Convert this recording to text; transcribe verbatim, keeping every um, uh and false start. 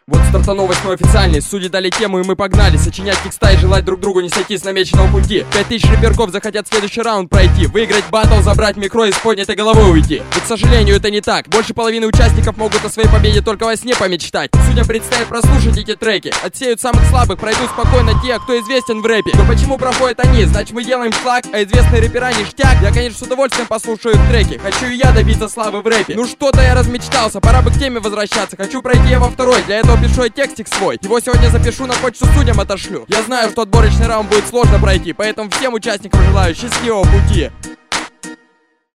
Вот стартанул восьмой официальный, судьи дали тему и мы погнали сочинять текста и желать друг другу не сойти с намеченного пути. Пять тысяч рэперков захотят следующий раунд пройти, выиграть баттл, забрать микро и с поднятой головой уйти. Но, к сожалению, это не так. Больше половины участников могут о своей победе только во сне помечтать. Судьям предстоит прослушать эти треки, отсеют самых слабых, пройдут спокойно те, кто известен в рэпе. Но почему проходят они? Значит, мы делаем шлак, а известные рэпера ништяк. Я, конечно, с удовольствием послушаю их треки, хочу и я добиться славы в рэпе. Ну что-то я размечтался, пора бы к теме возвращаться. Хочу пройти я во второй, для этого пишу я текстик свой. Его сегодня запишу, на почту судьям отошлю. Я знаю, что отборочный раунд будет сложно пройти, поэтому всем участникам желаю счастливого пути.